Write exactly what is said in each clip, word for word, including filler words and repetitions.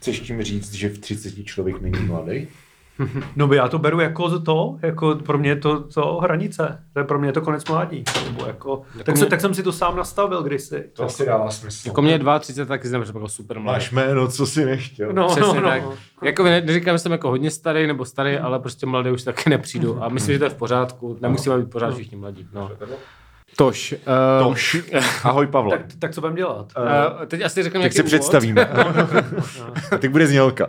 Chceš tím říct, že v třiceti člověk není mladý? No by já to beru jako to, jako pro mě je to, to hranice. To je pro mě je to konec mládí. Nebo jako, jako tak, mě... se, tak jsem si to sám nastavil kdysi. To jako, asi dává smysl. Jako mě dvacet dva, taky jsem jako super mladý. Máš jméno, co si nechtěl. No, přesně no, tak. No. Jako neříkám, že jsem jako hodně starý nebo starý, ale prostě mladý už taky nepřijdu. A myslím, že to je v pořádku. Nemusíme být pořád všichni mladí. No. Tož. Uh, Tož. Ahoj, Pavle. Tak, tak co budeme dělat? Uh, teď asi řekneme, jak se představíme. A teď bude znělka.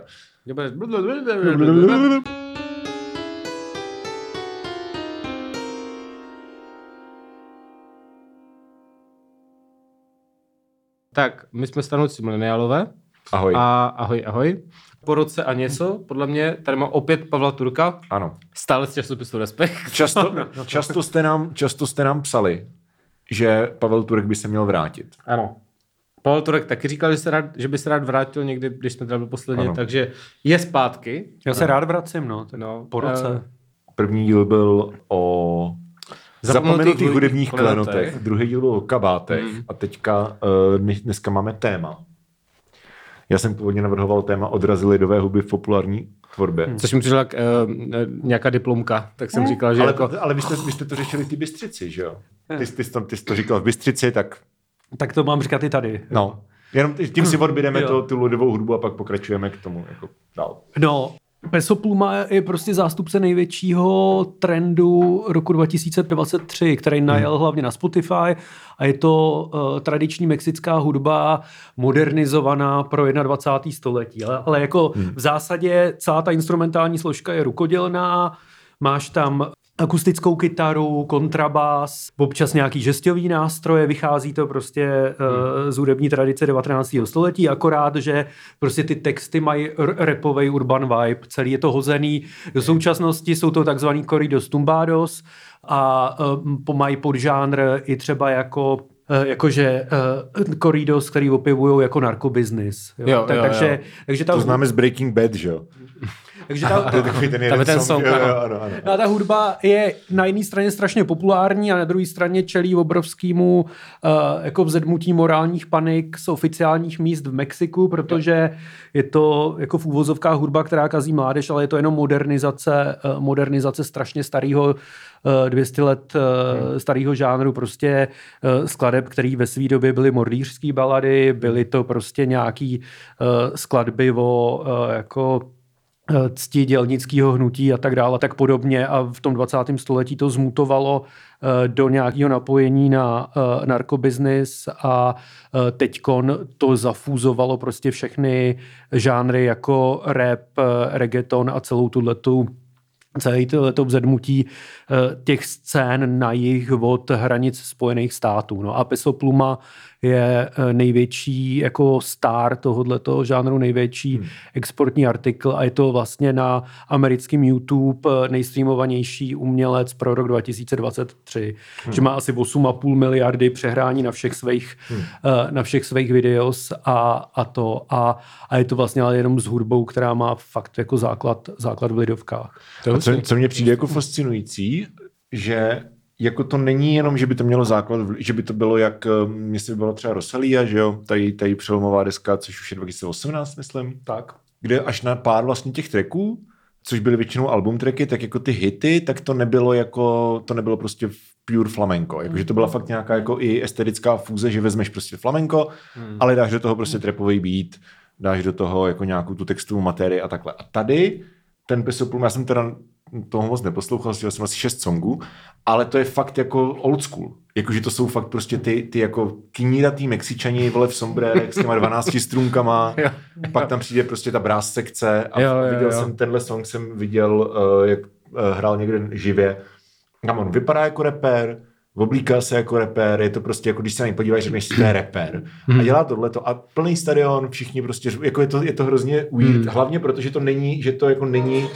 Tak, my jsme stanoucí mileniálové. Ahoj. A ahoj, ahoj. Po roce a něco, podle mě, tady mám opět Pavla Turka. Ano. Stále z časopisu Respekt. Často, často, jste nám, často jste nám psali, že Pavel Turek by se měl vrátit. Ano. Pavel Turek taky říkal, že, se rád, že by se rád vrátil někdy, když jsme tady byli posledně, ano. Takže je zpátky. Já se rád vracím, no, no po roce. Uh, První díl byl o zapomenutých hudebních klenotech, druhý díl byl o kabátech mm. a teďka uh, dneska máme téma. Já jsem původně navrhoval téma odrazy lidové huby v populární tvorbě. Hmm. Což mi přišla uh, nějaká diplomka, tak jsem hmm. říkal, že ale, jako... Ale vy jste, vy jste to řešili v té Bystřici, že jo? Ty, ty, ty, ty jsi to říkal v Bystřici, tak... Tak to mám říkat i tady. No, jenom tím si odbydeme to, tu lidovou hudbu a pak pokračujeme k tomu jako dál. No, Peso Pluma je prostě zástupce největšího trendu roku dva tisíce dvacet tři, který najel hmm. hlavně na Spotify a je to uh, tradiční mexická hudba modernizovaná pro dvacátého prvního století. Ale, ale jako hmm. v zásadě celá ta instrumentální složka je rukodělná, máš tam akustickou kytaru, kontrabas, občas nějaký žestový nástroje, vychází to prostě hmm. uh, z hudební tradice devatenáctého století, akorát, že prostě ty texty mají r- rapovej urban vibe, celý je to hozený. Do současnosti jsou to takzvaný corridos tumbados a uh, mají podžánr i třeba jako jakože uh, corridos, který opěvují jako narkobiznis. Jo? Jo, tak, jo, takže, jo. takže ta to známe z Breaking Bad, že jo? Takže ta, to je takový ten jeden ten song. song Jo, ano. Jo, ano, ano. A ta hudba je na jedné straně strašně populární a na druhé straně čelí obrovskému uh, jako vzedmutí morálních panik z oficiálních míst v Mexiku, protože je to jako v úvozovkách hudba, která kazí mládež, ale je to jenom modernizace, uh, modernizace strašně starého dvě stě let hmm. starého žánru, prostě skladeb, který ve své době byly mordýřský balady, byly to prostě nějaký skladby o jako cti dělnického hnutí a tak dále a tak podobně a v tom dvacátém století to zmutovalo do nějakého napojení na narkobiznis a teďkon to zafúzovalo prostě všechny žánry jako rap, reggaeton a celou tuhletu celé to vzedmutí těch scén na jih od hranic Spojených států. No a Peso Pluma je největší jako star tohoto žánru, největší hmm. exportní artikl a je to vlastně na americkém YouTube nejstreamovanější umělec pro rok dva tisíce dvacet tři, hmm. že má asi osm a půl miliardy přehrání na všech svých, hmm. na všech svých videos a, a to a, a je to vlastně ale jenom s hudbou, která má fakt jako základ, základ v lidovkách. A co, co mně přijde jako fascinující, že jako to není jenom, že by to mělo základ, že by to bylo jak, jestli by bylo třeba Rosalia, že jo, tady, tady přelomová deska, což už je dva tisíce osmnáct, myslím. Tak. Kde až na pár vlastně těch tracků, což byly většinou album tracky, tak jako ty hity, tak to nebylo jako, to nebylo prostě pure flamenco. Jakože to byla fakt nějaká jako i estetická fúze, že vezmeš prostě flamenco, hmm. ale dáš do toho prostě trapový beat, dáš do toho jako nějakou tu textovou materii a takhle. A tady ten Peso Pluma, já jsem teda toho moc neposlouchal, slyšel jsem asi šest songů, ale to je fakt jako old school. Jakože to jsou fakt prostě ty, ty jako kníratý Mexičani, vole v sombrérech s těma dvanácti strunkama, pak tam přijde prostě ta brass sekce a jo, jo, viděl jo. jsem, tenhle song jsem viděl, uh, jak uh, hrál někde živě. Tam on vypadá jako rapper, oblíká se jako rapper, je to prostě jako když se na něj podíváš, řekneš si, to je rapper. A dělá tohleto a plný stadion, všichni prostě, jako je to, je to hrozně weird, hmm. hlavně protože to není, že to jako není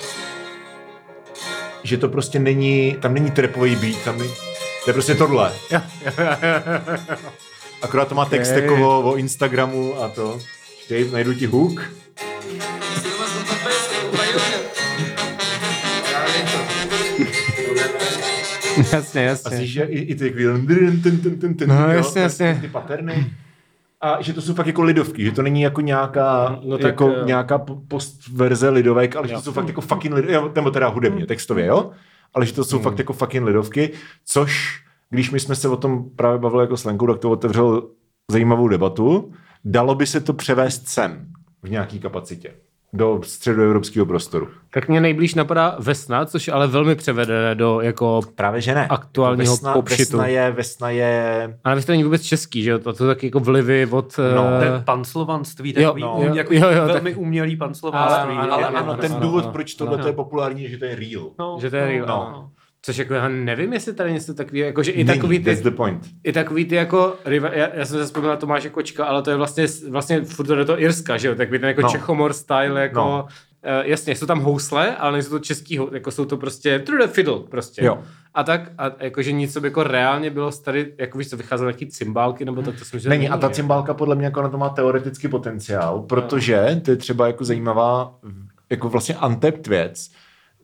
že to prostě není, tam není trapový beat, tam není, to je prostě tohle. Akorát to má okay. text jako o, o Instagramu a to. Počkej, najdu ti hook. Jasně, jasně. A že i, i ty takový no, jasně, jasně. ty paterny. A že to jsou fakt jako lidovky, že to není jako nějaká, no tak, jako jo. nějaká postverze lidovek, ale že Jo. to jsou fakt jako fucking lidovky, nebo teda hudebně, textově, jo? Ale že to jsou hmm. fakt jako fucking lidovky, což, když my jsme se o tom právě bavili jako s Lenkou, tak to otevřel zajímavou debatu. Dalo by se to převést sem v nějaký kapacitě do středoevropského prostoru. Tak mě nejblíž napadá Vesna, což je ale velmi převedené do jako právě že ne. aktuálního Vesna, popšitu. Vesna je, Vesna je... Ale to není vůbec český, že jo? To jsou taky jako vlivy od... No, uh, Ten panslovanství, takový jo, um, jo, jako jo, jo, velmi tak- umělý Ale, panslovanství. ano, ale ano, ano, ano, ten ano, důvod, ano. proč tohle je populární, je, že to je real. No, že to je real, no, ano. no. Což jako já nevím, jestli tady něco takového, jako že i Není, takový ty, that's the point. i takový ty jako, riva- já, já jsem se vzpomněl na Tomáše Kočka, ale to je vlastně, vlastně furt do toho Irska, že jo, takový ten jako No. Čechomor style, jako, No. uh, jasně, jsou tam housle, ale nejsou to český, hou- jako jsou to prostě through the fiddle, prostě. Jo. A tak, a jakože nic, co by jako reálně bylo tady, jako víš, co vycházelo nějaký cymbálky, nebo tak to jsem, že Není, a ta cymbálka podle mě jako na to má teoretický potenciál, protože to je třeba jako zajímavá, jako vlastně untapped věc,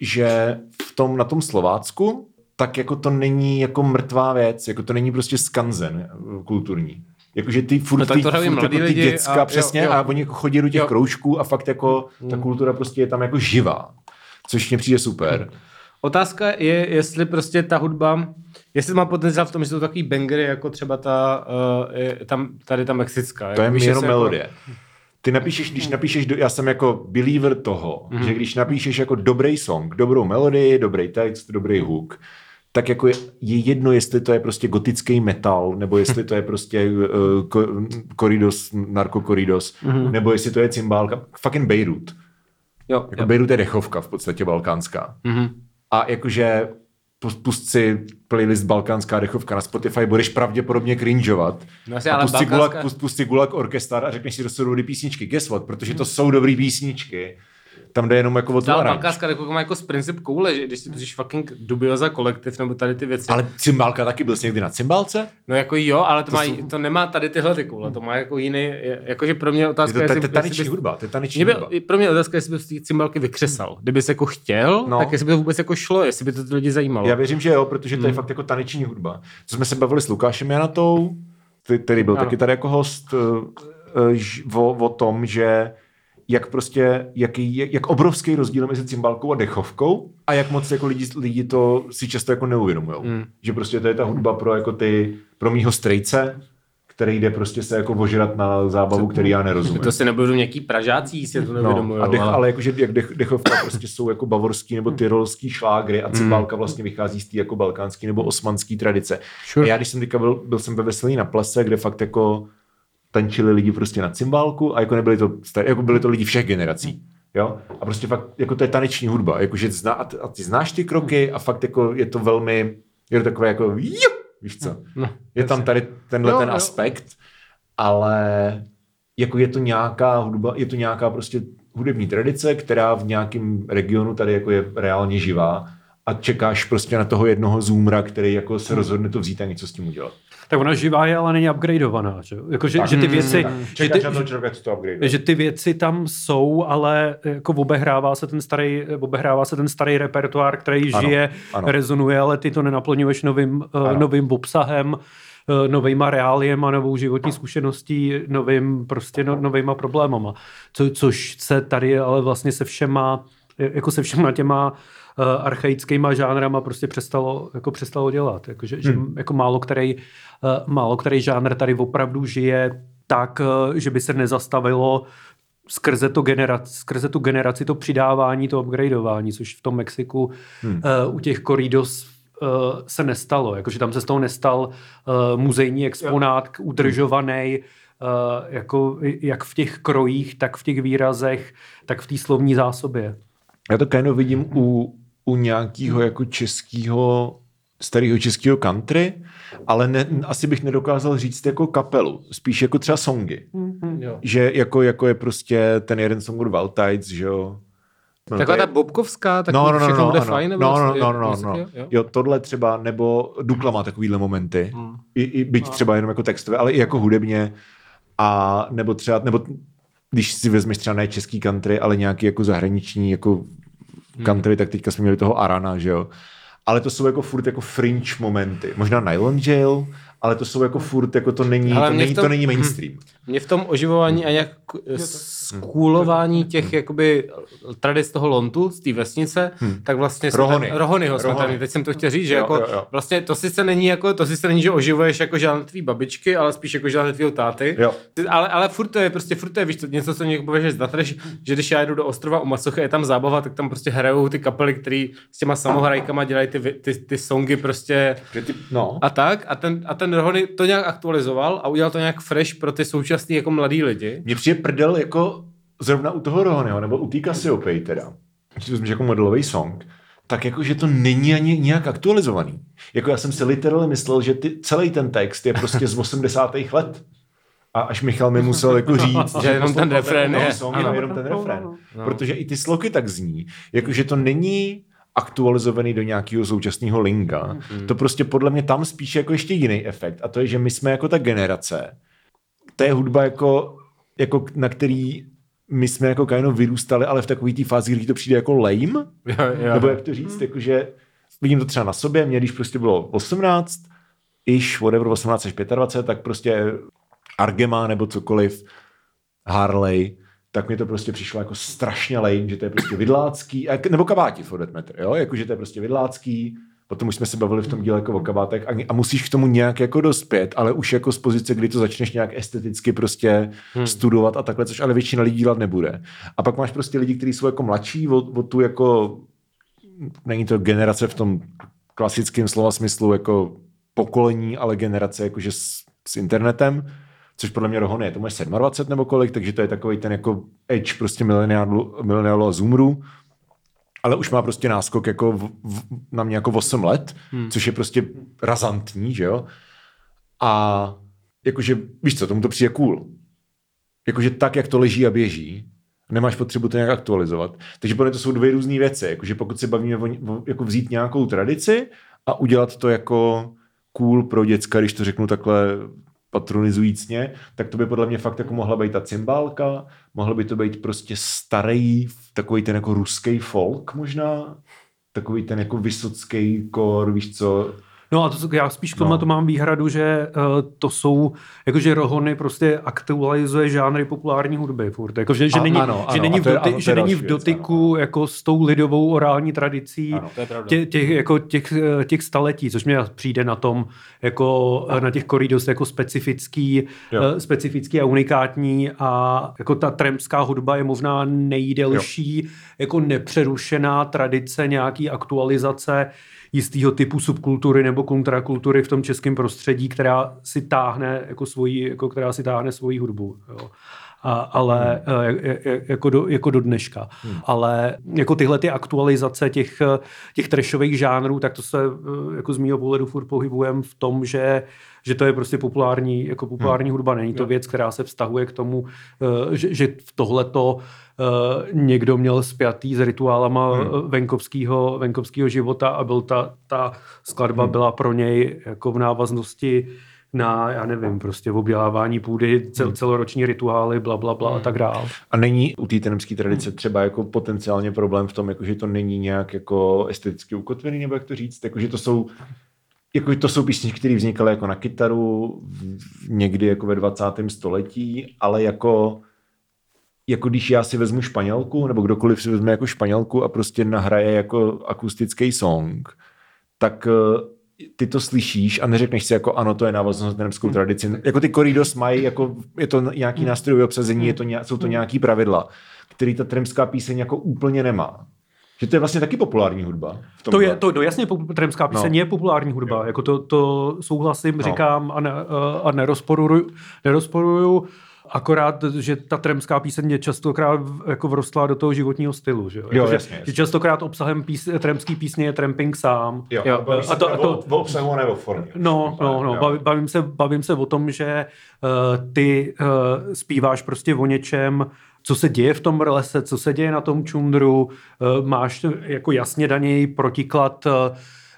že v tom, na tom Slovácku, tak jako to není jako mrtvá věc, jako to není prostě skanzen kulturní. Jakože ty furt, No tak ty, to hrají furt mladí jako ty lidi děcka, a- přesně, jo, jo. a oni jako chodí do těch Jo. kroužků a fakt jako ta kultura prostě je tam jako živá, což mě přijde super. Otázka je, jestli prostě ta hudba, jestli má potenciál v tom, že jsou takový bangery, jako třeba ta, uh, je, tam, tady ta mexická. To je víš, jenom jestli melodie. Jako, Ty napíšeš, když napíšeš, do, já jsem jako believer toho, mm-hmm. že když napíšeš jako dobrý song, dobrou melodii, dobrý text, dobrý hook, tak jako je, je jedno, jestli to je prostě gotický metal, nebo jestli to je prostě uh, ko, koridos, narkokoridos, mm-hmm. nebo jestli to je cymbálka, fucking Beirut. jo, Jako jo. Beirut je dechovka v podstatě balkánská. Mm-hmm. A jakože pust si playlist Balkánská dechovka na Spotify, budeš pravděpodobně cringeovat. No asi, a ale pust si, balkánská- gulag, pust, pust si Gulag Orchestra a řekneš si, že to jsou dobrý písničky. Guess what? Protože to jsou dobrý písničky. Tam jde jenom jako o tu Ale aranž. balkánská republika má jako z princip koule, že když si pustíš fucking Dubioza kolektiv nebo tady ty věci. Ale cymbálka taky byl jsi někdy na cymbálce? No jako jo, ale to, To má, jsou- to nemá tady tyhle ty koule, to má jako jiný, je- jakože pro mě Je otázka, to, to, jestli, to je taneční jestli bys- hudba, to je taneční Mě hudba. by, pro mě otázka, jestli bys ty cymbalky vykřesal. Kdyby jsi jako chtěl, No. tak jestli by to vůbec jako šlo, jestli by to ty lidi zajímalo. Já věřím, že jo, protože to je fakt jako taneční hudba. Co jsme se bavili s Lukášem Janatou, ty- který byl Ano. taky tady jako host, eh, ž- o, o tom, že jak prostě, jaký, jak, jak obrovský rozdíl je mezi cymbálkou a dechovkou a jak moc jako lidi, lidi to si často jako neuvědomujou. Mm. Že prostě to je ta hudba pro jako ty, pro mýho strejce, který jde prostě se jako ožrat na zábavu, který já nerozumím. To si nebudou nějaký pražáci, si to nevědomujou. No, a dech, ale... ale jakože jak dech, dechovka prostě jsou jako bavorský nebo tyrolský šlágry a cymbálka vlastně vychází z té jako balkánský nebo osmanský tradice. Sure. A já když jsem teďka byl, byl jsem ve Veselí na plese, kde fakt jako tančili lidi prostě na cymbálku a jako nebyli to starý, jako byli to lidi všech generací. Jo? A prostě fakt, jako to je taneční hudba, jakože zna, a, ty, a ty znáš ty kroky a fakt jako je to velmi, je to takové jako jo, víš co, No, je tam tady tenhle Jo, ten jo. aspekt, ale jako je to nějaká hudba, je to nějaká prostě hudební tradice, která v nějakém regionu tady jako je reálně živá a čekáš prostě na toho jednoho zoomra, který jako se rozhodne to vzít a něco s tím udělat. Tak ona živá je, ale není upgradeovaná. Že, jako, že, Tak, že ty mm, věci... tak. Že Čekáš ty, na toho člověka, co to upgrade. že ty věci tam jsou, ale jako obehrává se ten starý, obehrává se ten starý repertoár, který Ano, žije, ano. rezonuje, ale ty to nenaplňuješ novým, uh, novým obsahem, uh, novejma reáliema, novou životní zkušeností, novým, prostě no, novejma problémama. Co, což se tady ale vlastně se všema, jako se všema těma uh, archaickýma žánrama prostě přestalo, jako přestalo dělat. Jako, že, hmm. že jako málo který, uh, málo který žánr tady opravdu žije tak, uh, že by se nezastavilo skrze, to generaci, skrze tu generaci to přidávání, to upgradeování, což v tom Mexiku hmm. uh, u těch corridos uh, se nestalo. Jakože tam se z toho nestal uh, muzejní exponát, udržovaný, uh, jako jak v těch krojích, tak v těch výrazech, tak v té slovní zásobě. Já to kind of vidím u, u nějakého jako českého, starého českého country, ale ne, asi bych nedokázal říct jako kapelu, spíš jako třeba songy. Mm-hmm. Jo. Že jako, jako je prostě ten jeden song od Wild Tides, že jo. No, Taková to je- ta bobkovská, tak no, no, no, všechno no, bude ano. fajn? Nebo No, no, vlastně- no, no, no, vlastně, no. jo? Jo, tohle třeba, nebo Dukla má takovýhle momenty, Hmm. I, i byť třeba jenom jako textové, ale i jako hudebně, a nebo třeba, nebo když si vezmeš třeba ne český country, ale nějaký jako zahraniční jako country, tak teďka jsme měli toho Arana, že jo. Ale to jsou jako furt jako fringe momenty. Možná Nylon Jail, ale to jsou jako furt, jako to není, to není, tom, to není mainstream. Mě v tom oživování a jak skůlování těch jakoby tradic toho lontu z té vesnice, hmm. tak vlastně Rohony. Jsme, Rohonyho jsme tady, teď jsem to chtěl říct, že jo, jako jo, jo. vlastně to sice není jako, to sice není, že oživuješ jako žádné tvý babičky, ale spíš jako žádné tvýho táty, jo. ale, ale furt to je, prostě furt to je, víš, to, něco, co někdo pověže zdatreš, že když já jdu do ostrova u Macochy, je tam zábava, tak tam prostě hrajou ty kapely, který s těma samohrajkama dělají ty, ty, ty songy prostě ty, no. a tak a ten, a ten Rohony to nějak aktualizoval a udělal to nějak fresh pro ty současný jako mladý lidi. Mně přijde prdel jako zrovna u toho Rohonyho, nebo u té Cassiopeia teda, když to vezmeš jako modelový song, tak jako, že to není ani nějak aktualizovaný. Jako já jsem si literálně myslel, že ty, celý ten text je prostě z osmdesátých let. A až Michal mi musel jako říct, že jenom ten refrén je. Song, ano, jenom ten refrén. No. Protože i ty sloky tak zní, jako, že to není aktualizovaný do nějakého současného linka. Mm-hmm. To prostě podle mě tam spíš jako ještě jiný efekt. A to je, že my jsme jako ta generace. To je hudba, jako, jako na který my jsme jako kajno vyrůstali, ale v takový té fázi, kdy to přijde jako lame. Jo, jo. Nebo jak to říct, jakože vidím to třeba na sobě, mě když prostě bylo osmnáct, ish, whatever, osmnáct až dvacet pět, tak prostě Argema nebo cokoliv, Harley, tak mi to prostě přišlo jako strašně lame, že to je prostě vidlácký, nebo kabáti for that matter, jo, jakože to je prostě vidlácký, potom už jsme se bavili v tom díle jako o kabátech a, a musíš k tomu nějak jako dospět, ale už jako z pozice, kdy to začneš nějak esteticky prostě hmm. studovat a takhle, což ale většina lidí dělat nebude. A pak máš prostě lidi, kteří jsou jako mladší o, o tu jako, není to generace v tom klasickém slova smyslu jako pokolení, ale generace jakože s, s internetem, což podle mě Rohony je, to máš dvacet sedm nebo kolik, takže to je takový ten jako edge prostě mileniálu a zoomeru, ale už má prostě náskok jako v, v, na mě jako osm let, hmm. což je prostě razantní, že jo? A jakože, víš co, tomu to přijde cool. Jakože tak, jak to leží a běží, nemáš potřebu to nějak aktualizovat. Takže podle mě to jsou dvě různé věci. Jakože pokud se bavíme o, o, jako vzít nějakou tradici a udělat to jako cool pro děcka, když to řeknu takhle patronizujícně, tak to by podle mě fakt jako mohla být ta cymbálka, mohla by to být prostě starý, takový ten jako ruský folk možná, takový ten jako vysocký kor, víš co. No a to, já spíš k tomu no. to mám výhradu, že uh, to jsou, jakože Rohony prostě aktualizuje žánry populární hudby furt. Jako, že, že, a, není, ano, že, ano, není, v doty, ano, že není v dotyku ano. jako s tou lidovou orální tradicí ano, tě, těch, jako těch, těch staletí, což mě přijde na tom, jako na těch koridost jako specifický, uh, specifický a unikátní a jako ta trampská hudba je možná nejdelší, jo. jako nepřerušená tradice nějaký aktualizace jistého typu subkultury nebo kontrakultury v tom českém prostředí, která si táhne jako svoji, jako která si táhne svoji hudbu. Jo. A, ale hmm. jako, do, jako do dneška. Hmm. Ale jako tyhle ty aktualizace těch, těch trashových žánrů, tak to se jako z mýho pohledu furt pohybujeme v tom, že že to je prostě populární, jako populární hmm. hudba. Není to věc, která se vztahuje k tomu, že, že v tohleto někdo měl spjatý s rituálama hmm. venkovského, venkovského života a byl ta, ta skladba hmm. byla pro něj jako v návaznosti na, já nevím, prostě v obdělávání půdy, cel, celoroční rituály, bla, bla, bla hmm. a tak dál. A není u té trampské tradice třeba jako potenciálně problém v tom, jako, že to není nějak jako esteticky ukotvený, nebo jak to říct, jako, že to jsou Jako to jsou písničky, které vznikaly jako na kytaru někdy jako ve dvacátém století, ale jako, jako když já si vezmu Španělku, nebo kdokoliv si vezme jako Španělku a prostě nahraje jako akustický song, tak ty to slyšíš a neřekneš si jako ano, to je návaznost na trampskou tradici. Jako ty corridos mají, jako je to nějaký nástrojové obsazení, je to, jsou to nějaký pravidla, který ta trampská píseň jako úplně nemá. Že to je vlastně taky populární hudba. To je, to, to jasně, trampská píseň no. je populární hudba. Jako to, to souhlasím, no. říkám a, ne, a nerozporuju, nerozporuju. Akorát, že ta trampská píseň je častokrát jako vrostla do toho životního stylu. Že, jo, jako, jasně, že, jasně. že častokrát obsahem pís, trampský písně je tramping sám. Jo, jo. A to, a to, o obsahu nebo formě. No, no, no baví, bavím, se, bavím se o tom, že uh, ty uh, zpíváš prostě o něčem, co se děje v tom lese, co se děje na tom čundru, uh, máš jako jasně daněj protiklad uh,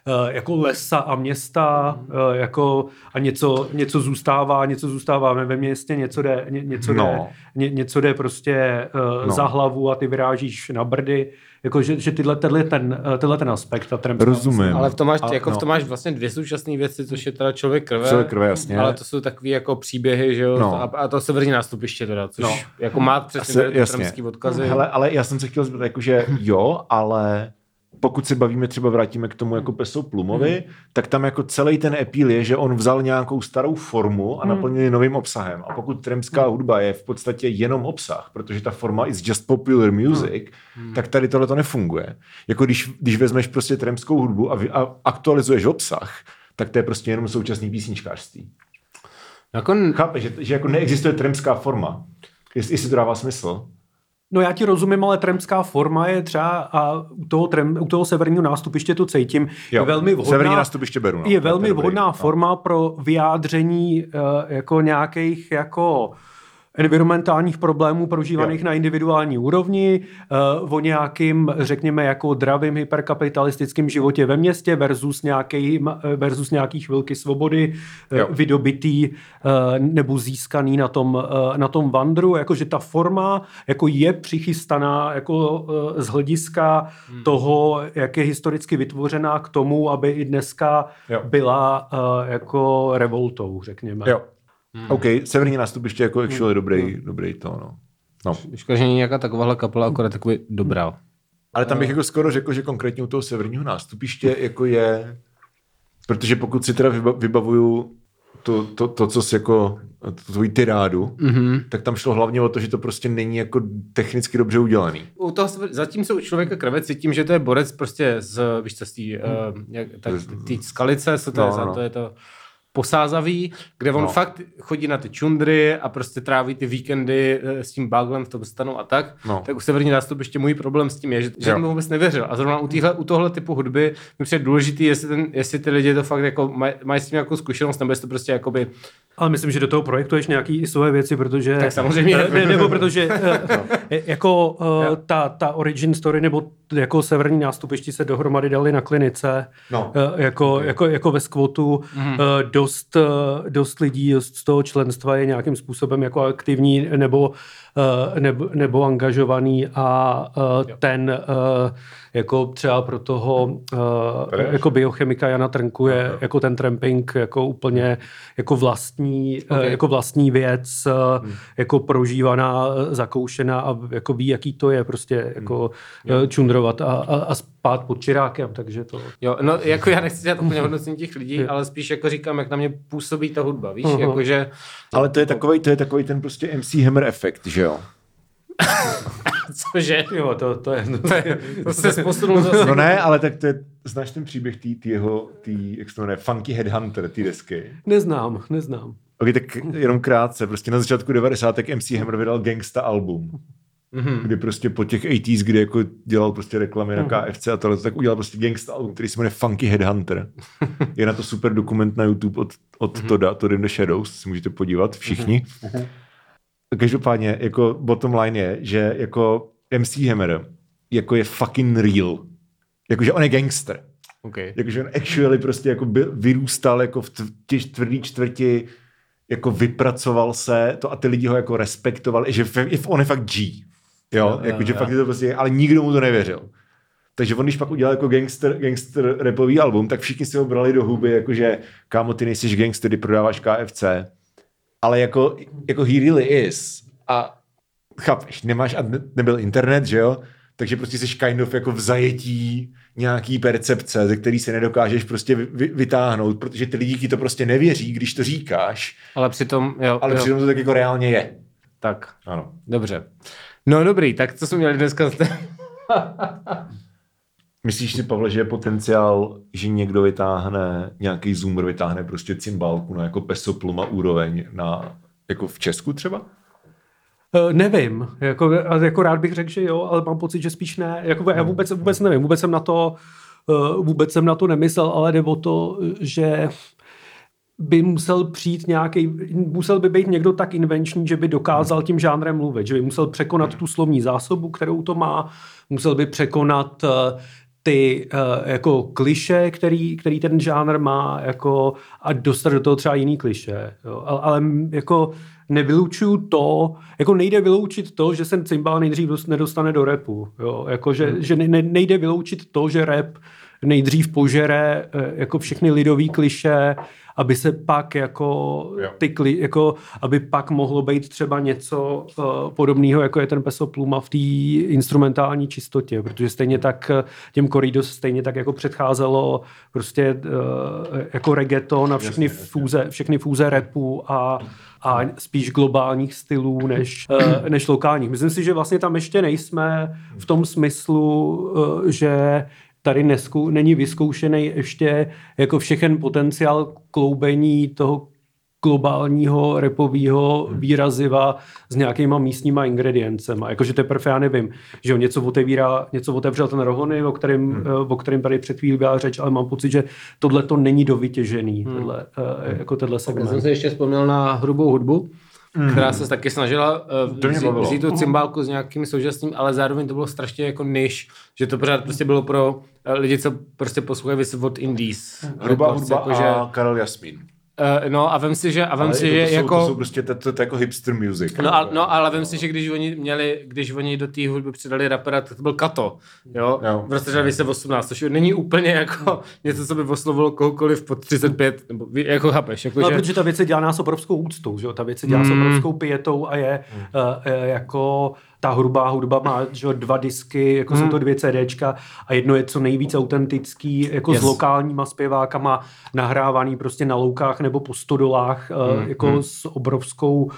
jako lesa a města, jako a něco, něco zůstává, něco zůstává ve městě, něco jde, ně, něco jde, no. ně, něco jde prostě no. za hlavu a ty vyrážíš na brdy. Jako, že, že tyhle, tenhle, ten, tenhle ten aspekt, ta Tremská. Rozumím. Ale v tom máš, a, jako no. v tom máš vlastně dvě současné věci, což je teda Člověk krve. Člověk krve, jasně. Ale to jsou takový jako příběhy, že jo, no. a, a to Severní nástupiště teda, což no. jako má přesně tremský odkazy. Hele, ale já jsem se chtěl zeptat, jakože jo, ale pokud se bavíme, třeba vrátíme k tomu jako Peso Plumovi, hmm. tak tam jako celý ten epíl je, že on vzal nějakou starou formu a hmm. naplnil ji novým obsahem. A pokud tremská hmm. hudba je v podstatě jenom obsah, protože ta forma is just popular music, hmm. tak tady tohle to nefunguje. Jako když, když vezmeš prostě tremskou hudbu a, vy, a aktualizuješ obsah, tak to je prostě jenom současný písničkářství. Jako... Chápeš, že, že jako neexistuje tremská forma. Jest, jestli to dává smysl. No já ti rozumím, ale tremská forma je třeba a u toho, trem, u toho severního nástupiště to cítím, jo, je velmi vhodná, severní nástupiště beru, no, je velmi vhodná dobrý, forma no. pro vyjádření uh, jako nějakých jako environmentálních problémů prožívaných jo. na individuální úrovni, uh, o nějakým, řekněme, jako dravým hyperkapitalistickém životě ve městě versus, nějaký, versus nějaký chvilky svobody uh, vydobitý uh, nebo získaný na tom, uh, na tom vandru, jakože ta forma jako je přichystaná jako uh, z hlediska hmm. toho, jak je historicky vytvořená k tomu, aby i dneska jo. byla uh, jako revoltou, řekněme. Jo. Hmm. OK, severní nástupiště jako actually dobrý, hmm. dobrý to, no. no. Škoda, že není nějaká takováhle kapela, akorát takový dobrá. Ale tam bych jako skoro řekl, že konkrétně u toho severního nástupiště jako je, protože pokud si teda vybavuju to, to, to co jsi jako, to tvojí tyrádu, mm-hmm. tak tam šlo hlavně o to, že to prostě není jako technicky dobře udělaný. U toho, zatímco u Člověka krve cítím, že to je borec prostě z, víš co, z té uh, skalice, co to, no, je, no. to je to posázavý, kde on no. fakt chodí na ty čundry a prostě tráví ty víkendy s tím baglem v tom stanu a tak, no. tak u severní nástupiště můj problém s tím je, že, že jsem mu vůbec nevěřil. A zrovna u, týhle, u tohle typu hudby mi přijde důležitý, jestli, ten, jestli ty lidi to fakt jako maj, mají s tím nějakou zkušenost, nebo jestli to prostě jakoby... Ale myslím, že do toho projektuješ nějaký svoje věci, protože... Tak samozřejmě. Ne, nebo protože no. jako uh, ta, ta origin story nebo jako severní nástupišti se dohromady dali na klinice, no. uh, jako, okay. jako, jako ve skvotu. Mm-hmm. Uh, dost, uh, dost lidí z toho členstva je nějakým způsobem jako aktivní nebo, uh, nebo, nebo angažovaný a uh, ten uh, jako třeba pro toho uh, jako biochemika Jana Trnku je okay. jako ten tramping jako úplně jako vlastní, okay. uh, jako vlastní věc, uh, hmm. jako prožívaná, zakoušená a jako ví, jaký to je prostě jako hmm. uh, čundrovat a, a, a spát pod čirákem, takže to... Jo, no jako já nechci dělat úplně hodnocení těch lidí, ale spíš jako říkám, jak na mě působí ta hudba, víš, uh-huh. jakože... Ale to je takovej, to je takovej ten prostě M C Hammer efekt, že jo? Cože? Jo, to, to je... To, je, to se posunul zase. No ne, ale tak to je, znáš ten příběh tý, tý jeho, tý, jak se to jmenuje, Funky Headhunter, ty desky? Neznám, neznám. Ok, tak jenom krátce, prostě na začátku devadesátek M C Hammer vydal Gangsta album, mm-hmm. kdy prostě po těch osmdesátých, kdy jako dělal prostě reklamy na K F C a tohle, tak udělal prostě Gangsta album, který se jmenuje Funky Headhunter. Je na to super dokument na YouTube od, od mm-hmm. Toda, Todd in the Shadows, si můžete podívat všichni. Mm-hmm. Každopádně, jako bottom line je, že jako M C Hammer jako je fucking real. Jakože on je gangster. Okay. Jakože on actually prostě jako by, vyrůstal jako v těch tvrdý čtvrti, jako vypracoval se to a ty lidi ho jako respektovali, že on je fakt G. Jo, jakože fakt je to prostě, ale nikdo mu to nevěřil. Takže on, když pak udělal jako gangster, gangster rapový album, tak všichni si ho brali do huby, jakože kámo, ty nejsiš gangster, ty prodáváš K F C. Ale jako, jako he really is. A chápeš, nemáš, a nebyl internet, že jo? Takže prostě jsi kind of jako v zajetí nějaký percepce, ze který se nedokážeš prostě vy, vytáhnout, protože ty lidi ti to prostě nevěří, když to říkáš. Ale přitom, jo. Ale jo. přitom to tak jako reálně je. Tak, ano. Dobře. No dobrý, tak co jsme měli dneska? Myslíš si, Pavle, že je potenciál, že někdo vytáhne, nějaký zoomer vytáhne prostě cymbálku na jako Peso Pluma úroveň na, jako v Česku třeba? Uh, nevím, jako, jako rád bych řekl, že jo, ale mám pocit, že spíš ne. Jako, já vůbec, vůbec nevím, vůbec jsem na to, uh, vůbec jsem na to nemyslel, ale jde o to, že by musel přijít nějaký, musel by být někdo tak invenční, že by dokázal tím žánrem mluvit, že by musel překonat tu slovní zásobu, kterou to má, musel by překonat uh, ty uh, jako kliše, který, který ten žánr má, jako a dostat do toho třeba jiný kliše. Jo. Ale, ale jako nevylučuju to, jako nejde vyloučit to, že se cymbál nejdřív nedostane do rapu. Jo. Jako, že, hmm. že ne, nejde vyloučit to, že rap nejdřív požere jako všechny lidový kliše, aby se pak jako, ty kli, jako aby pak mohlo být třeba něco uh, podobného, jako je ten Peso Pluma v té instrumentální čistotě, protože stejně tak těm Corridos stejně tak jako předcházelo prostě uh, jako reggaeton a všechny jasně, fůze, jasně. všechny fůze rapu a, a spíš globálních stylů než, uh, než lokálních. Myslím si, že vlastně tam ještě nejsme v tom smyslu, uh, že tady nesku, není vyzkoušený ještě jako všechen potenciál kloubení toho globálního rapového výraziva s nějakýma místníma ingrediencema. Jakože teprve já nevím, že on něco otevírá, něco otevřel ten Rohony, o kterém, hmm. o kterém tady před chvílí byla řeč, ale mám pocit, že tohle to není dovytěžený, hmm. tohle, jako tenhle segment. Já jsem si ještě vzpomněl na Hrubou hudbu, mm. která se taky snažila uh, vzít tu cymbálku s nějakým současným, ale zároveň to bylo strašně jako niž, že to pořád prostě bylo pro uh, lidi, co prostě poslouchají věci od Indies. Hrubá hudba a že... Karel Jasmín. Uh, no a vem si, že, a vem si, to, že to jsou, jako... To jsou prostě to, to, to jako hipster music. No, a, no ale vem si, že když oni měli, když oni do té hudby přidali rapera, tak to byl Kato, jo? jo. V roce dvacet osmnáct, což není úplně jako něco, co by oslovilo kohokoliv pod třicet pět, nebo jako chápeš. Jako, no, že... protože ta věc se dělá s obrovskou úctou, že jo? Ta věc se dělá mm. s obrovskou pietou a je mm. uh, jako... Ta hrubá hudba má že, dva disky, jako hmm. jsou to dvě CDčka a jedno je co nejvíc autentický, jako yes. s lokálníma zpěvákama, nahrávaný prostě na loukách nebo po stodolách, hmm. jako hmm. s obrovskou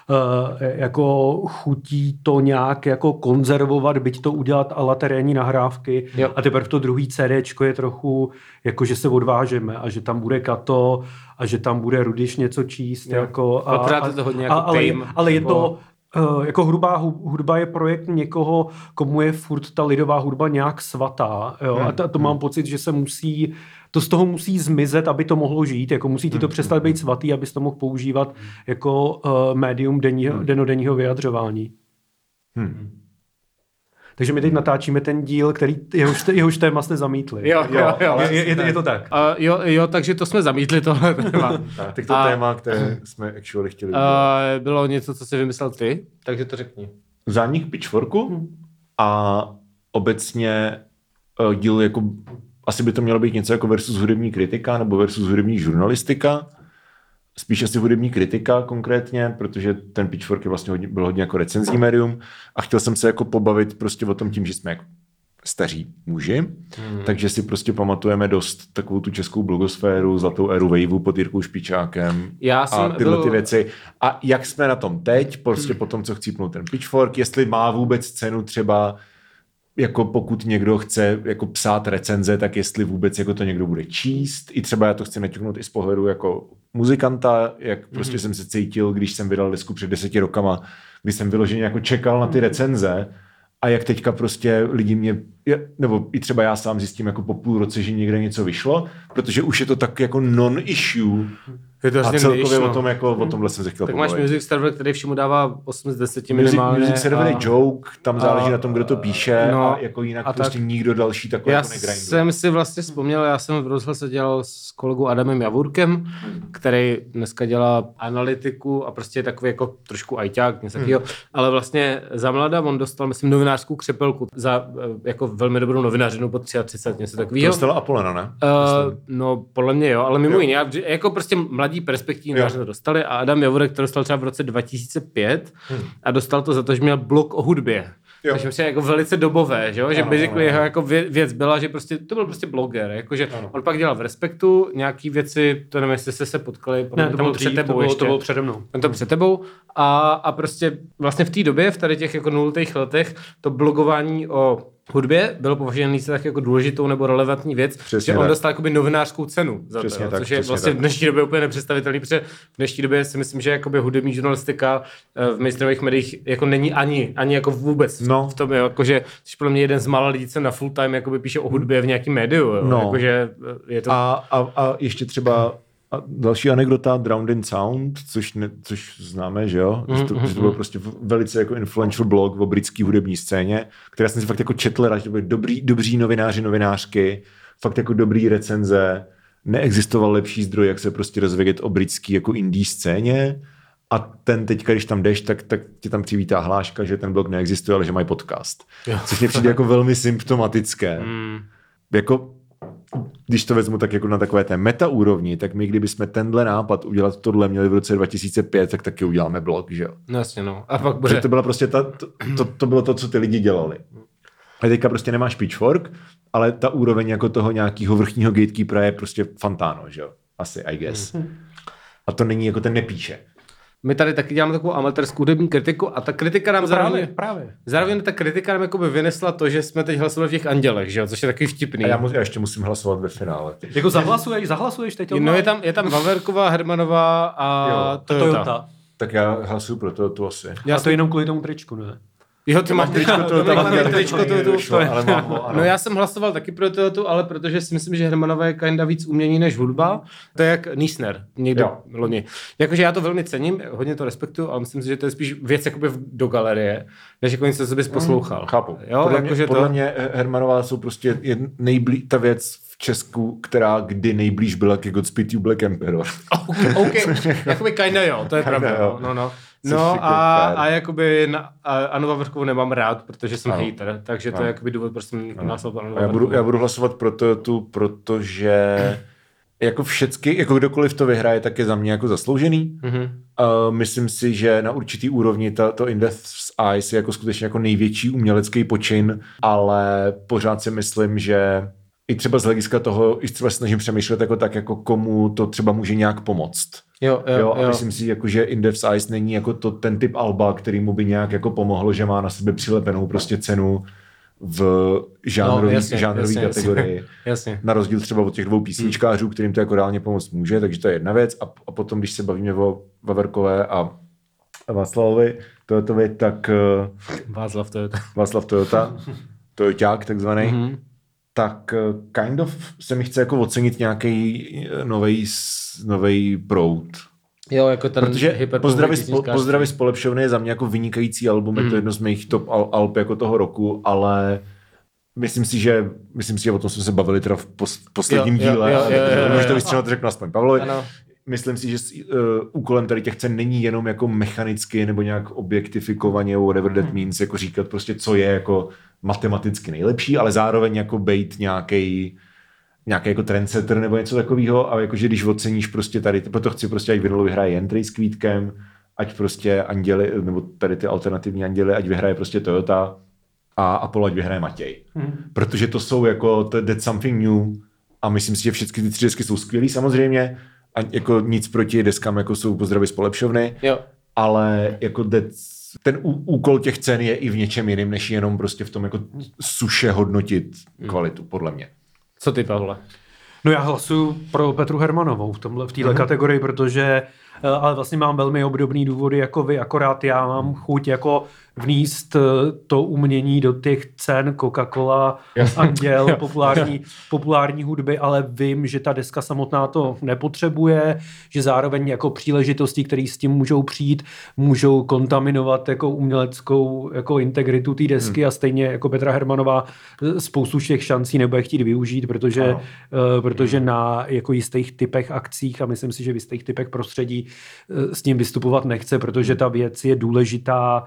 jako chutí to nějak jako konzervovat, byť to udělat a la terénní nahrávky. Jo. A teprve to druhý CDčko je trochu, jako že se odvážeme a že tam bude Kato a že tam bude Rudiš něco číst. Jako, a, a, a, to hodně jako a, ale, ale je nebo... to Uh, jako hrubá hudba je projekt někoho, komu je furt ta lidová hudba nějak svatá. Jo? Hmm. A to, to mám pocit, že se musí, to z toho musí zmizet, aby to mohlo žít. Jako musí ti to přestat být svatý, abys to mohl používat jako uh, médium denního, denodenního vyjadřování. Hmm. Takže my teď natáčíme ten díl, který jehož, jehož téma jste zamítli. Jo, jo, jo. Je, je, je to tak? Uh, jo, jo, takže to jsme zamítli tohle téma. Tak to a, téma, které jsme actually chtěli uh, bylo něco, co jsi vymyslel ty, takže to řekni. Zánik Pitchforku hmm. a obecně uh, díl jako, asi by to mělo být něco jako versus hudební kritika nebo versus hudební žurnalistika. Spíš asi hudební kritika konkrétně, protože ten Pitchfork je vlastně hodně, byl hodně jako recenzní médium a chtěl jsem se jako pobavit prostě o tom tím, že jsme jako staří muži, hmm. takže si prostě pamatujeme dost takovou tu českou blogosféru, zlatou éru Waveu pod Jirkou Špičákem Já a jsem tyhle byl... ty věci. A jak jsme na tom teď, prostě hmm. po tom, co chcípnul ten Pitchfork, jestli má vůbec cenu třeba jako pokud někdo chce jako psát recenze, tak jestli vůbec jako to někdo bude číst. I třeba já to chci naťuknout i z pohledu jako muzikanta, jak prostě mm-hmm. jsem se cítil, když jsem vydal desku před deseti rokama, když jsem vyloženě jako čekal na ty recenze a jak teďka prostě lidi mě, nebo i třeba já sám zjistím jako po půl roce, že někde něco vyšlo, protože už je to tak jako non-issue. Je to a celkově nejš, no. o tom, jako, o tomhle jsem se chtěl tak pobavit. máš Music Server, který všemu dává osm z deseti minimálně. Music, music Server a, je joke, tam záleží a, na tom, kdo to píše no, a jako jinak a prostě tak, nikdo další takhle já jako negrinduje. Já jsem si vlastně vzpomněl, já jsem v rozhlase dělal s kolegou Adamem Javurkem, který dneska dělá analytiku a prostě je takový jako trošku ajťák, něco takového, hmm. ale vlastně za mladá on dostal, myslím, novinářskou křepelku za jako velmi dobrou novinařinu pod třicet tři, něco takového. To dostala Apolena, ne? Uh, no, podle mě jo, ale mimo jo. jiné, jako prostě mladí perspektivní to dostali a Adam Javorek to dostal třeba v roce dva tisíce pět hmm. a dostal to za to, že měl blog o hudbě. Jo. Takže přijde jako velice dobové, že, jo? Že basically jeho jako věc byla, že prostě to byl prostě bloger, jakože on pak dělal v Respektu nějaký věci, to nevím, jestli jste se potkali, ne, to bylo před tebou, to bylo, to bylo přede mnou. On to před tebou a, a prostě vlastně v té době, v tady těch jako nultých letech, to blogování o hudbě bylo považovaný za tak jako důležitou nebo relevantní věc, přesně že on tak. dostal jakoby novinářskou cenu za přesně to, tak, což je vlastně tak. v dnešní době úplně nepředstavitelný, protože v dnešní době si myslím, že jakoby hudební žurnalistika v mainstreamových médiích jako není ani, ani jako vůbec no. v tom, jakože jsi podle mě jeden z mála lidí, co na full time jakoby píše o hudbě v nějakém médiu, jo, no. jakože je to... A, a, a ještě třeba A další anekdota, Drowned in Sound, což, ne, což známe, že jo? Mm, že, to, mm, že to byl prostě velice jako influential blog o britské hudební scéně, která jsem si fakt jako četl, že to byli dobrý, dobří novináři, novinářky, fakt jako dobrý recenze, neexistoval lepší zdroj, jak se prostě rozvědět o britský jako indie scéně. A ten teďka, když tam jdeš, tak, tak tě tam přivítá hláška, že ten blog neexistuje, ale že mají podcast. Jo. Což mě přijde jako velmi symptomatické. Mm. Jako, když to vezmu tak jako na takové té meta úrovni, tak my, kdybychom tenhle nápad udělat tohle měli v roce dva tisíce pět, tak taky uděláme blog, že jo? No jasně, no. A pak bude... to bylo prostě ta, to, to, to bylo to, co ty lidi dělali. A teďka prostě nemáš pitchfork, ale ta úroveň jako toho nějakého vrchního gatekeepera je prostě Fantano, že jo? Asi, I guess. Mm. A to není jako ten nepíše. My tady taky děláme takovou amatérskou hudební kritiku a ta kritika nám zároveň, právě, právě. zároveň ta kritika nám jakoby vynesla to, že jsme teď hlasovali v těch Andělech, že jo, což je taky vtipný. A já, mu, já ještě musím hlasovat ve finále. Jako zahlasuješ, zahlasuješ teď? No je tam, je tam Vaverková, Hermanová a jo, Toyota. Toyota. Tak já hlasuju pro to, to asi. Já to jenom kvůli tomu tričku, ne? Jo, ty máš tričko, to, to, mám tričko, to, to, to, ale mám ho, no já jsem hlasoval taky pro to, ale protože si myslím, že Hermanova je kinda víc umění než hudba, to je jak Niesner, někdo jo. loni. Jakože já to velmi cením, hodně to respektuju, ale myslím si, že to je spíš věc jakoby do galerie, než jako něco, co bys poslouchal. Mm, chápu. Jo, podle, jako, mě, podle to... mě Hermanová jsou prostě nejblí, ta věc v Česku, která kdy nejblíž byla ke Godspeed You Black Emperor. Okay, okay. Jakoby kinda jo, to je pravda. Jo. No, no. No a, a jakoby na, a Anu Vavrkovou nemám rád, protože jsem hater, takže to ano. je jakoby důvod, proč jsem následoval Anu já budu, já budu hlasovat pro to, tu, protože jako všecky, jako kdokoliv to vyhraje, tak je za mě jako zasloužený. Mm-hmm. Uh, myslím si, že na určitý úrovni ta, to In Death's Eyes je jako skutečně jako největší umělecký počin, ale pořád si myslím, že i třeba z hlediska toho, i třeba snažím přemýšlet jako tak, jako komu to třeba může nějak pomoct. Jo, jo, jo, a jo. myslím si, jako, že In Death's Eyes není jako to, ten typ alba, který mu by nějak jako pomohlo, že má na sebe přilepenou prostě cenu v žánrový, no, jasně, žánrový jasně, kategorii. Jasně. Na rozdíl třeba od těch dvou písničkářů, kterým to jako reálně pomoct může, takže to je jedna věc. A, a potom, když se bavíme o Vaverkové a, a Václavovi Tojotovi, tak... Václav Toyota. Václav Toyota, Toyoťák takzvaný. Mm-hmm. Tak kind of se mi chce jako ocenit nějaký novej, novej proud. Jo, jako ten protože Pozdravy, spo, pozdravy z Polepšovny je za mě jako vynikající album, mm. je to jedno z mých top al, alb jako toho roku, ale myslím si, že myslím si, že o tom jsme se bavili teda v pos, posledním jo, díle, možná to vystřelovat řeknu aspoň Pavlovi. Ano. Myslím si, že uh, úkolem tady těch cen není jenom jako mechanicky nebo nějak objektifikovaně, whatever that means, jako říkat prostě, co je jako matematicky nejlepší, ale zároveň jako bejt nějaký nějaký jako trendsetter nebo něco takového, a jakože když oceníš prostě tady, proto chci prostě, ať Vinyl vyhraje Jentry s Kvítkem, ať prostě Anděli, nebo tady ty alternativní Anděli, ať vyhraje prostě Toyota a Apollo, ať vyhraje Matěj. Hmm. Protože to jsou jako, to, that's something new, a myslím si, že všechny ty tři desky jsou skvělý samozřejmě, a jako nic proti deskám, jako jsou Pozdravy z Polepšovny, jo. Ale jako ten ú, úkol těch cen je i v něčem jiném, než jenom prostě v tom jako suše hodnotit kvalitu, podle mě. Co ty, Pavle? No já hlasuju pro Petru Hermanovou v tomhle, v téhle mm-hmm. kategorii, protože ale vlastně mám velmi obdobný důvody jako vy, akorát já mám chuť jako vníst to umění do těch cen Coca-Cola, Anděl, populární, populární hudby, ale vím, že ta deska samotná to nepotřebuje, že zároveň jako příležitosti, které s tím můžou přijít, můžou kontaminovat jako uměleckou jako integritu té desky hmm. a stejně jako Petra Hermanová spoustu těch šancí nebude chtít využít, protože, uh, protože na jako jistých typech akcích a myslím si, že v jistých typech prostředí uh, s ním vystupovat nechce, protože ta věc je důležitá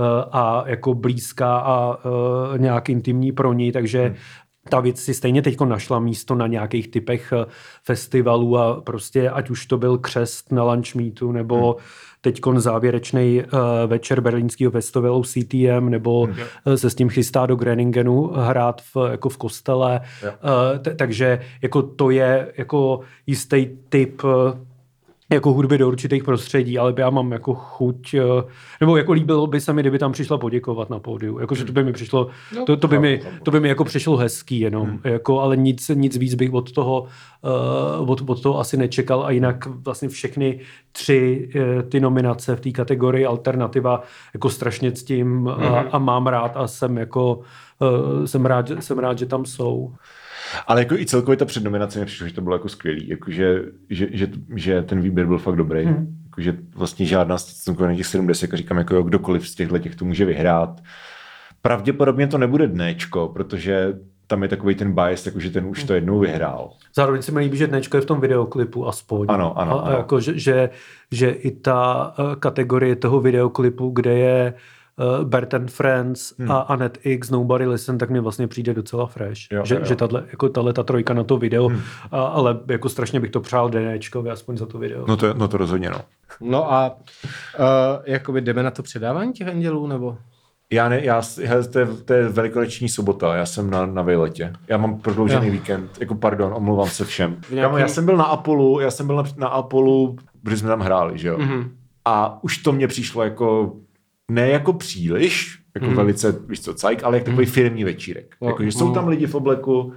a jako blízká a uh, nějak intimní pro ní, takže hmm. ta věc si stejně teďko našla místo na nějakých typech festivalů a prostě ať už to byl křest na Lunch Meetu nebo hmm. teďkon závěrečný uh, večer berlínského festivalu C T M nebo hmm. uh, se s tím chystá do Greningenu hrát v, jako v kostele, uh, t- takže jako to je jako jistý typ uh, jako hudby do určitých prostředí, ale já mám jako chuť, nebo jako líbilo by se mi, kdyby tam přišla poděkovat na pódiu. Jakože to by mi přišlo, to, to, by, mi, to by mi jako přišlo hezký jenom, hmm. jako, ale nic, nic víc bych od toho, uh, od, od toho asi nečekal a jinak vlastně všechny tři uh, ty nominace v té kategorii alternativa jako strašně ctím hmm. a, a mám rád a jsem jako, uh, jsem rád, jsem rád, že tam jsou. Ale jako i celkově ta přednominace mi přišlo, že to bylo jako skvělý, jako že, že, že, že ten výběr byl fakt dobrý. Hmm. Jako, že vlastně žádná z těch sedmdesát, říkám, jako jo, kdokoliv z těchto těch to může vyhrát. Pravděpodobně to nebude dnéčko, protože tam je takový ten bias, jako že ten už to jednou vyhrál. Zároveň se mi líbí, že dnečko je v tom videoklipu aspoň. Ano, ano. A, a jako, že, že, že i ta uh, kategorie toho videoklipu, kde je uh, Bert and Friends hmm. a Annette X, Nobody Listen, tak mi vlastně přijde docela fresh. Jo, že, jo. že tato, jako tahle ta trojka na to video, hmm. a, ale jako strašně bych to přál dnéčkovi aspoň za to video. No to, no to rozhodně, no. No a uh, jakoby jdeme na to předávání těch andělů, nebo... Já ne, já, hele, to, je, to je velikonoční sobota, já jsem na, na vejletě. Já mám prodloužený jo. víkend, jako pardon, omlouvám se všem. Nějaký... Já, já jsem byl na Apollu, já jsem byl na, na Apollu, protože jsme tam hráli, že jo. Mm-hmm. A už to mně přišlo jako, ne jako příliš, jako mm-hmm. velice, víš co, cajk, ale jak takový mm-hmm. firemní večírek. No, jako, že jsou tam lidi v obleku,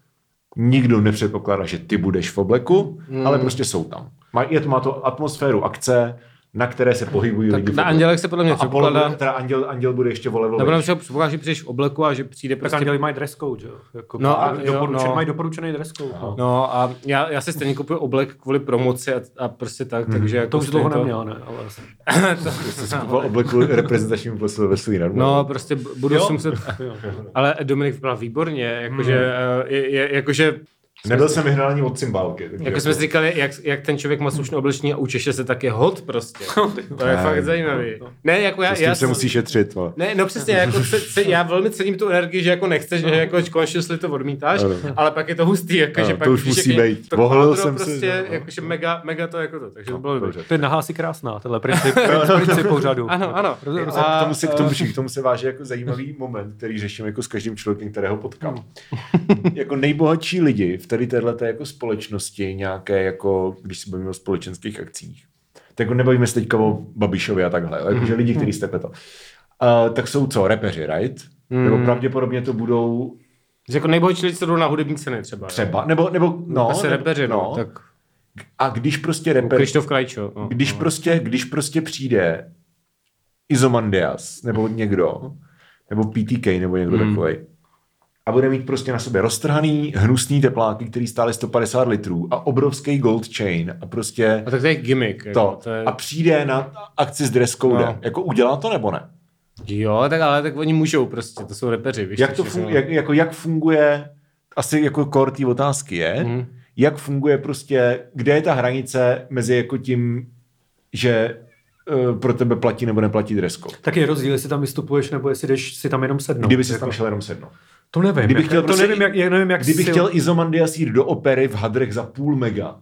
nikdo nepředpokládá, že ty budeš v obleku, mm. ale prostě jsou tam. Má, je to, má to atmosféru akce, na které se pohybují tak lidi. Na andělech se podle mě předpokládá... Teda anděl, anděl bude ještě vole Nebo nám předpokládá, že přijdeš v obleku a že přijde prostě... Tak anděli mají dress code, jo? Jako no, a, doporučen, no. mají doporučený dress code. No, no a já, já si stejně kupuju oblek kvůli promoci a, a prostě tak, hmm. takže... To už dlouho to... neměl, ne? Ale asi. to jsi kupoval obleku reprezentačnímu poslu ve svůj normu. No, prostě budu si muset... Ale Dominik vypadal výborně, jakože... jakože Nebyl jsem vyhrál ani od cymbálky. Jako, jako jsme si říkali, jak, jak ten člověk má slušné oblečení a učeše se, tak je hot prostě. To je ne, fakt zajímavý. Ne, jako já... S tím já se musí šetřit. Vole. Ne, no přesně, jako se, se, já velmi cením tu energii, že jako nechceš, že jako consciously to odmítáš, ale pak je to hustý, jako, že pak... To už musí být. Vohlil jsem prostě, si... Jakože mega, mega to jako to, takže to bylo dobré. To je nahá si krásná, tenhle princip, princip pořadu. Ano, ano. K tomu se, k tomu, k tomu se váže jako zajímavý moment, který řeším jako s každým člověkem, kterého potkám. Jako nejbohatší lidi v tady téhleté jako společnosti nějaké, jako, když se bavíme o společenských akcích, tak jako nebavíme se teďka o Babišovi a takhle, jakože lidi, kteří jste to. Uh, tak jsou co, repeři, right? Mm. Nebo pravděpodobně to budou... Že jako nejbohatší lidi se jdou na hudební ceny třeba. Třeba, nebo, nebo no. Asi repeři, no. no tak... A když prostě reper... Krištof Krajčo. No, když, no. Prostě, když prostě přijde Izomandias, nebo někdo, nebo P T K, nebo někdo mm. takovej, a bude mít prostě na sobě roztrhaný, hnusný tepláky, který stály sto padesát litrů a obrovský gold chain a prostě... A tak to je gimmick. Jako, to. to je... A přijde na akci s dress codem. No. Jako udělá to nebo ne? Jo, tak ale tak oni můžou prostě, to jsou repeři. Víš, jak, to fun- jak, jako, jak funguje, asi jako core té otázky je, mm. jak funguje prostě, kde je ta hranice mezi jako tím, že uh, pro tebe platí nebo neplatí dress code? Tak je rozdíl, jestli tam vystupuješ nebo jestli jdeš si tam jenom sednout. Kdyby si tam šel jenom sednout. To nevím. Kdybych chtěl, to prostě, nevím, jak, nevím, jak kdybych sil... chtěl Izomandias jít do opery v hadrech za půl mega,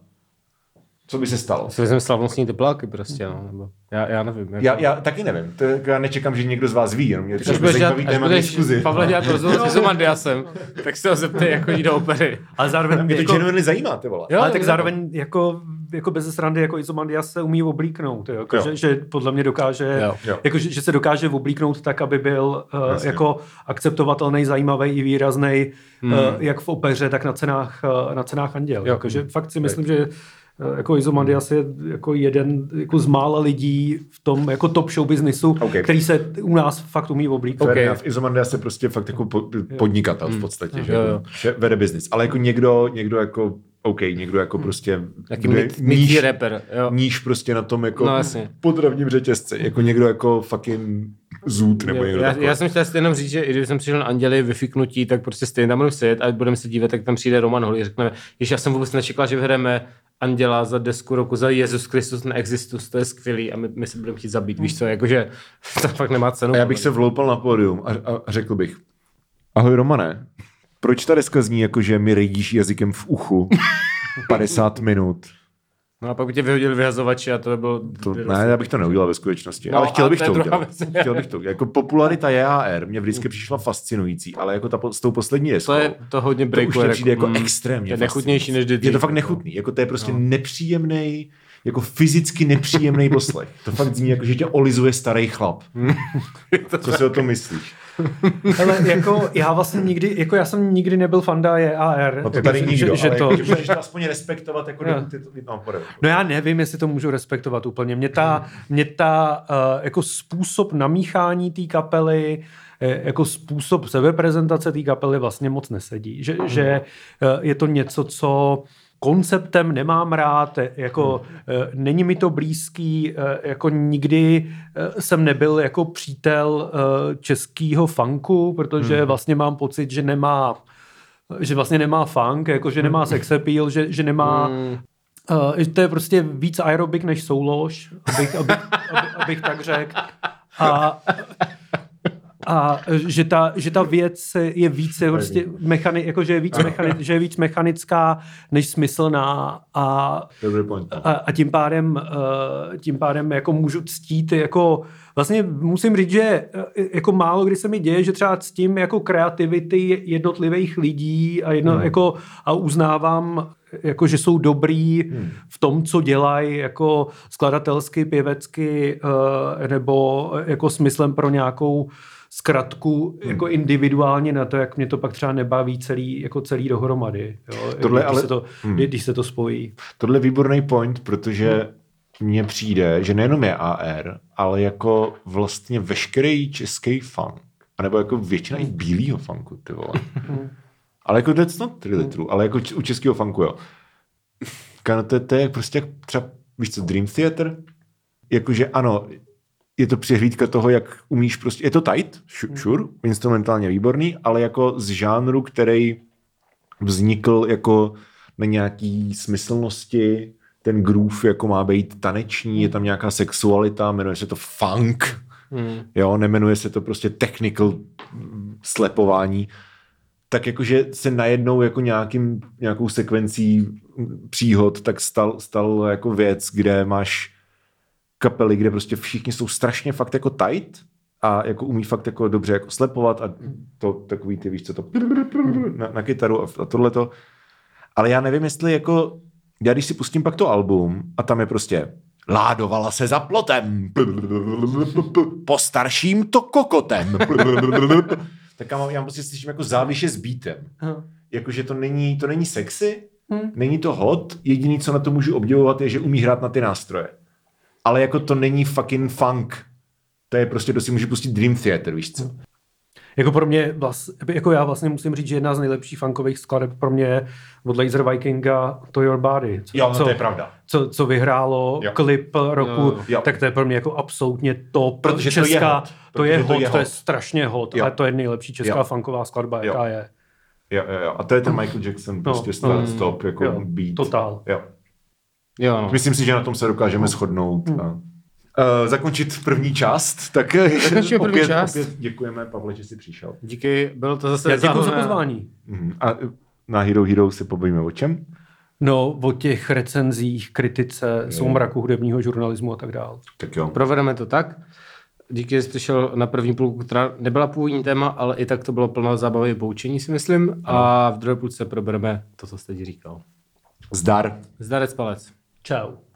co by se stalo? Si vezmeme slavnostní tepláky prostě, no, nebo já, já nevím. Jak... Já, já taky nevím, to, já nečekám, že někdo z vás ví, jenom mě to je zajímavý téma diskuzi. Pavle dělat rozhovor s Izomandiasem, tak se ho zeptej, jako jít do opery. Ale zároveň mě to jako... genuinely zajímá, ty vole. Jo, ale tak zároveň jako, jako bez srandy, jako Izomandias se umí oblíknout, jo, jako, že, že podle mě dokáže, jo. Jo. Jako, že, že se dokáže oblíknout tak, aby byl uh, jako akceptovatelný, zajímavý i výrazný, hmm. uh, jak v opeře, tak na cenách, uh, na cenách Anděl. Jako, že fakt si myslím, že jako Izomandias je jako jeden jako z mála lidí v tom jako top show businessu, okay. který se u nás fakt umí oblíknout. Okay. Izomandias je prostě fakt jako podnikatel v podstatě, mm. že, jo, jo. že vede business. Ale jako někdo, někdo jako OK, někdo jako prostě taky níž, rapper, jo. níž prostě na tom jako no, potravním řetězci. Jako někdo jako fucking zůd nebo někdo já, já jsem chtěl jenom říct, že i když jsem přišel na Anděli vyfiknutí, tak prostě stejně tam budu sedět a budeme se dívat, tak tam přijde Roman Holý a řekneme, že já jsem vůbec nečekal, že vyhrajeme Anděla za desku roku, za Jezus Kristus neexistus, to je skvělý a my, my se budeme chtít zabít, víš co, jakože to fakt nemá cenu. A já bych se vloupal na pódium a, a řekl bych, ahoj Romane, proč ta deska zní jako, že mi rejdíš jazykem v uchu padesát minut? No a pak by tě vyhodili vyhazovači a to by bylo... To, ne, já bych to neudělal ve skutečnosti, no, ale chtěl bych to udělat. Chtěl bych to. Jako popularita J A R mě vždycky přišla fascinující, ale jako ta, s tou poslední deskou, to je to hodně breakuje. To už přijde jako mm, extrémně. Je nechutnější než dřív. Je to fakt nechutný. Jako to je prostě no. nepříjemný, jako fyzicky nepříjemný poslech. To fakt zní jako, že tě olizuje starý chlap. Co si o tom myslíš? Ale jako já vlastně nikdy, jako já jsem nikdy nebyl fanda J A R. No to tady jako, nikdo, že, ale že to, jako, že můžeš to aspoň respektovat jako no. Ty, no, no já nevím, jestli to můžu respektovat úplně. Mě ta, mě ta uh, jako způsob namíchání té kapely, jako způsob sebeprezentace té kapely vlastně moc nesedí. Že, že je to něco, co konceptem nemám rád, jako hmm. není mi to blízký, jako nikdy jsem nebyl jako přítel českýho funku, protože hmm. vlastně mám pocit, že nemá že vlastně nemá funk, jako že nemá sex appeal, že, že nemá hmm. uh, to je prostě víc aerobik než soulož, abych, abych, abych, abych tak řekl. A A že ta, že ta věc je víc, je prostě mechani, jako že je víc, mechani, že je víc mechanická než smyslná a, a, a tím pádem, tím pádem jako můžu ctít, jako vlastně musím říct, že jako málo kdy se mi děje, že třeba ctím jako kreativity jednotlivých lidí a, jedno, hmm. jako, a uznávám, jako, že jsou dobrý hmm. v tom, co dělají, jako skladatelsky, pěvecky, nebo jako smyslem pro nějakou zkratku hmm. jako individuálně na to, jak mě to pak třeba nebaví celý, jako celý dohromady. Jo? Tohle, když, ale, se to, hmm. když se to spojí. Tohle je výborný point, protože hmm. mně přijde, že nejenom je A R, ale jako vlastně veškerý český funk, anebo jako většina i bílýho funku, ty vole. Hmm. Ale jako that's not really true, ale jako u českého funku, jo. Kano, to, to je prostě jak třeba, víš co, Dream Theater? Jakože ano, je to přehlídka toho, jak umíš prostě, je to tight, sure, instrumentálně výborný, ale jako z žánru, který vznikl jako na nějaký smyslnosti, ten groove jako má být taneční, je tam nějaká sexualita, jmenuje se to funk, hmm. jo, nemenuje se to prostě technical slepování, tak jakože se najednou jako nějakým, nějakou sekvencí příhod tak stal, stal jako věc, kde máš kapely, kde prostě všichni jsou strašně fakt jako tight a jako umí fakt jako dobře jako slepovat a to takový ty, víš co, to na, na kytaru a tohleto. Ale já nevím, jestli jako, já když si pustím pak to album a tam je prostě ládovala se za plotem, po starším to kokotem. Tak já, mám, já prostě slyším jako záviše s beatem. Jakože to není, to není sexy, hmm. není to hot, jediný, co na to můžu obdivovat, je, že umí hrát na ty nástroje. Ale jako to není fucking funk. To je prostě, kdo si může pustit Dream Theater, víš co? Jako pro mě, jako já vlastně musím říct, že jedna z nejlepších funkových skladeb pro mě je od Laser Vikinga To Your Body. Co, jo, no co, to je pravda. Co, co vyhrálo jo. klip roku, jo. tak to je pro mě jako absolutně top. Protože česká, to je hot. To je hot, to je, to je strašně hot, jo. ale to je nejlepší česká jo. funková skladba, jo. jaká je. Jo, jo, jo. A to je ten Michael Jackson, prostě no. start, stop, jako jo. beat. Totál. Jo. Jo, no. Myslím si, že na tom se dokážeme shodnout. Hmm. A, uh, zakončit první část, tak Zakončíme opět, první část. opět děkujeme, Pavle, že jsi přišel. Díky, bylo to zase Já děkuji za pozvání. Hmm. A na Hero Hero si pobavíme o čem? No, o těch recenzích, kritice, soumraku hudebního žurnalismu a tak dále. Tak jo. Provedeme to tak. Díky, že jsi přišel na první půlku, která nebyla původní téma, ale i tak to bylo plná zábavy a poučení, si myslím. A v druhé půlce probereme to, co jsi teď říkal. Zdar. Zdarec palec. Čau.